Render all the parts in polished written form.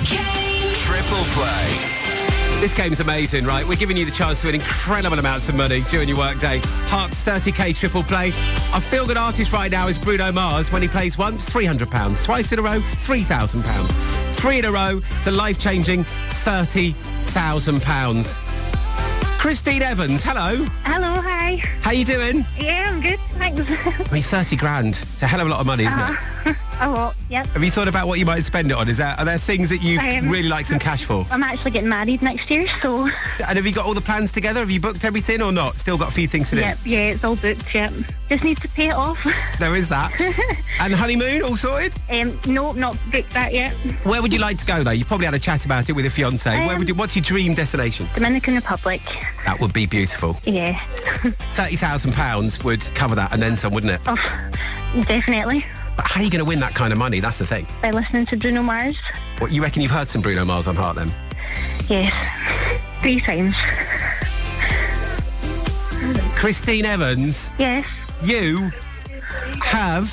30K Triple Play. This game's amazing, right? We're giving you the chance to win incredible amounts of money during your workday. Heart's 30K Triple Play. Our feel-good artist right now is Bruno Mars. When he plays once, £300. Twice in a row, £3,000. 3 in a row, it's a life-changing £30,000. Christine Evans, hello. Hello, hi. How you doing? Yeah, I'm good, thanks. I mean, 30 grand. It's a hell of a lot of money, isn't it? A lot, yep. Have you thought about what you might spend it on? Are there things that you really like some cash for? I'm actually getting married next year, so... And have you got all the plans together? Have you booked everything or not? Still got a few things to do? Yep, yeah, it's all booked, yep. Just need to pay it off. There is that. And honeymoon, all sorted? No, not booked that yet. Where would you like to go, though? You probably had a chat about it with your fiancé. What's your dream destination? Dominican Republic. That would be beautiful. Yeah. £30,000 would cover that and then some, wouldn't it? Oh, definitely. But how are you going to win that kind of money? That's the thing. By listening to Bruno Mars. What, you reckon you've heard some Bruno Mars on Heart, then? Yes. 3 times. Christine Evans? Yes. You have...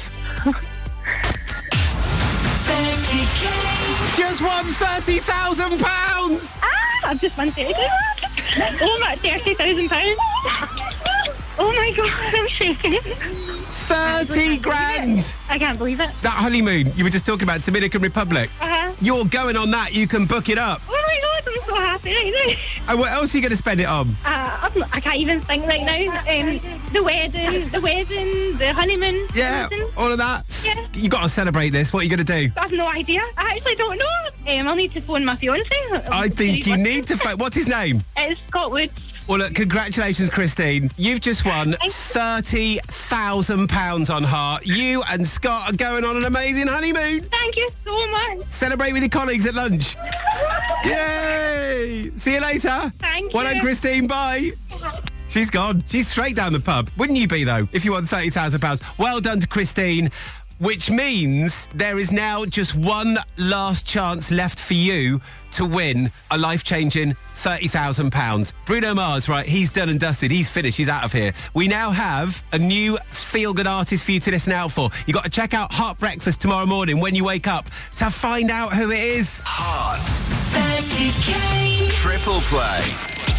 30K. just won £30,000! I've just won 30. Oh my, £30,000. Oh my God, I'm shaking. 30 grand! I can't believe it. That honeymoon you were just talking about, Dominican Republic. Uh-huh. You're going on that, you can book it up. Oh my God, I'm so happy right now. And what else are you going to spend it on? I can't even think right now. The wedding, the honeymoon. Yeah, everything. all of that. Yeah. You got to celebrate this. What are you going to do? I have no idea. I actually don't know. I'll need to phone my fiancé. I think you need to find... What's his name? It's Scott Woods. Well, look, congratulations, Christine. You've just won £30,000 on Heart. You and Scott are going on an amazing honeymoon. Thank you so much. Celebrate with your colleagues at lunch. Yay! See you later. Thank Well done, you. Christine. Bye. She's gone. She's straight down the pub. Wouldn't you be, though, if you won £30,000? Well done to Christine. Which means there is now just one last chance left for you to win a life-changing £30,000. Bruno Mars, right, he's done and dusted. He's finished. He's out of here. We now have a new feel-good artist for you to listen out for. You got to check out Heart Breakfast tomorrow morning when you wake up to find out who it is. Hearts 30K Triple Play.